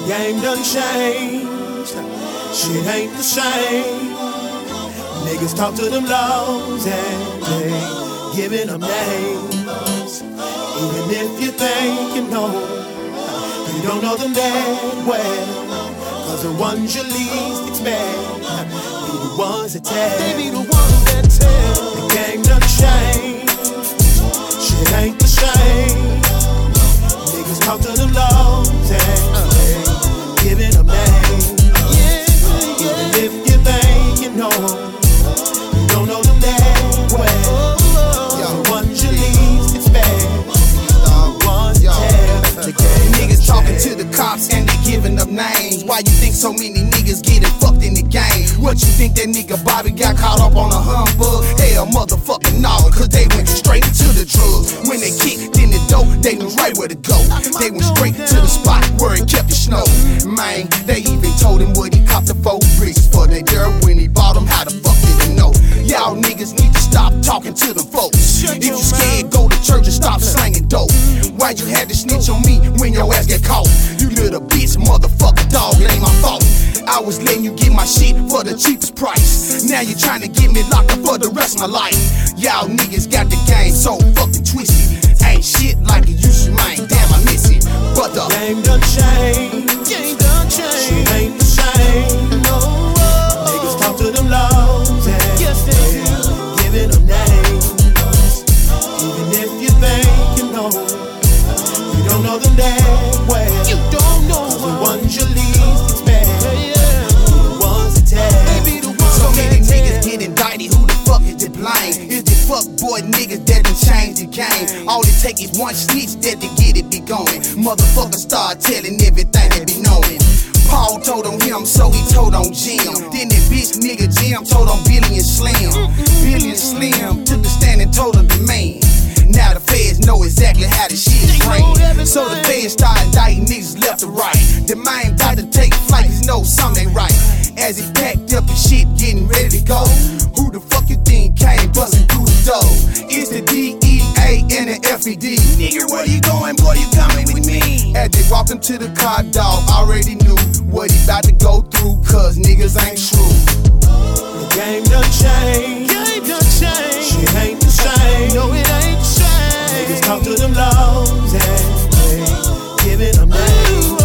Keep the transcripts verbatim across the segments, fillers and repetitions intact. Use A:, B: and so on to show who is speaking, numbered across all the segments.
A: Game done changed, shit ain't the same. Niggas talk to them laws and they giving them names. Even if you think you know, you don't know them that well. Cause the ones you least expect be the ones that tell. They be the ones that tell. The game done changed, shit ain't the same. Niggas talk to them laws and they giving them names. Even if you think you know, you don't know them that well. The ones you least expect be the ones that tell. The game
B: niggas talking to the cops and they giving up names. Why you think so many niggas getting fucked in the game? What you think that nigga Bobby got caught up on a humbug? Hell motherfucking no, cause they went straight to the drugs. When they kicked in the dope, they knew right where to go. They went straight to the spot where it kept the snow. Man, they even told him what he copped the four bricks for they dirt when he bought them. How the fuck did he know? Y'all niggas need to stop talking to them folks. If you scared, go to church and stop slanging dope. Why you had to snitch on me when your ass get caught? You little bitch, motherfucker dog, it ain't my fault. I was letting you get my shit for the cheapest price. Now you trying to get me locked up for the rest of my life. Y'all niggas got the game so fucking twisted. Ain't shit like it used to, man. Damn, I miss it. But the
A: game done changed. Game done changed. Shit ain't the same. No. Niggas talk to them laws and yes, they do. Giving them names. Even if you think you know, you don't know them that well. You don't know the ones you least expect. Yeah. The ones that tell. They be the ones.
B: So many niggas get indicted. Who the fuck is to blame? Is the fuck boy niggas that done changed the game? All it take is one snitch that to get it be going. Motherfuckers start telling everything they be knowing. Paul told on him, so he told on Jim. Then that bitch nigga Jim told on Billy and Slim. Billy and Slim took the stand and told him the man. Now the feds know exactly how the shit is ran. So the feds start indicting niggas left to right. The man got to take flight, cause know something ain't right. As he packed up his shit, getting ready to go. Who the fuck you think came busting through the door? It's the D E A and the F E D. Nigga, where you going, boy, you coming with me? As they walked into the car, dog already knew what he about to go through, cause niggas ain't true.
A: The game done changed. Game done changed. Shit ain't the same. No, it ain't the same. Niggas talk to them laws and they giving them names.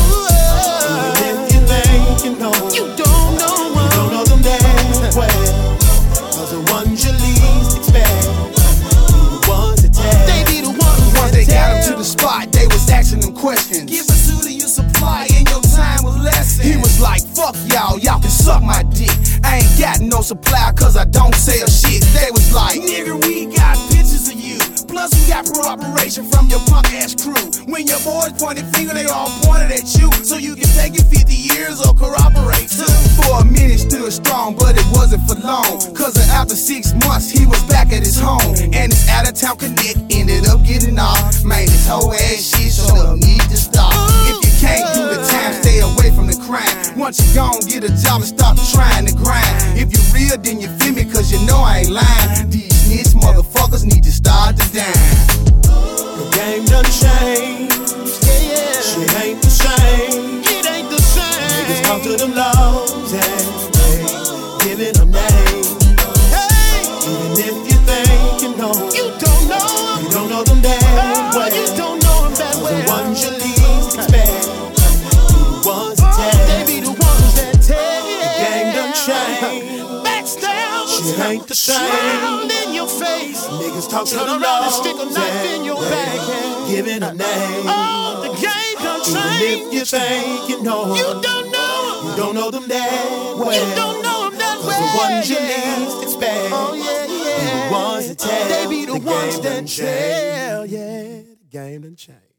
A: Even if you think you know, you don't know them. You don't know them that well. Cause the ones you least expect be the ones that tell. They be the ones.
B: Once they got him to the spot, they was asking them questions. Give us who do you supply and your time was lessened. He was like, fuck y'all, y'all can suck my dick. I ain't got no supply cause I don't sell shit. They was like, nigga, we got pictures of you. Plus we got corroboration from your punk ass crew. When your boys pointed finger, they all pointed at you. So you can take it fifty years or corroborate too. For a minute stood strong, but it wasn't for long. Cause after six months, he was back at his home. And his out of town connect ended up getting off. Man, this whole ass shit sure up need to stop. If you can't do the time, stay away from the crime. Once you gone, get a job and stop trying to grind. If you real, then you feel me, cause you know I ain't lying. These snitch motherfuckers need to start to dime.
A: The game done changed. Yeah, yeah. Shit ain't the same. It ain't the same. Niggas talk to them laws and they giving them names. Hey. Even if you think you know, you don't know them. You don't know them that oh, well. You don't know them that well. The ones you least expect be the ones that tell. They be the ones that tell. The game done changed. Backstab. Shit ain't the same. In your face. Niggas talk to them laws. Stick a knife in your back. Giving a name. Oh, the game done changed. Even if you think you know, you don't know them. You don't know them that well. You don't know them that well. Cause the ones you least expect. Oh yeah, yeah. Be the ones that tell. They be the, the ones that tell. Yeah, the game done changed.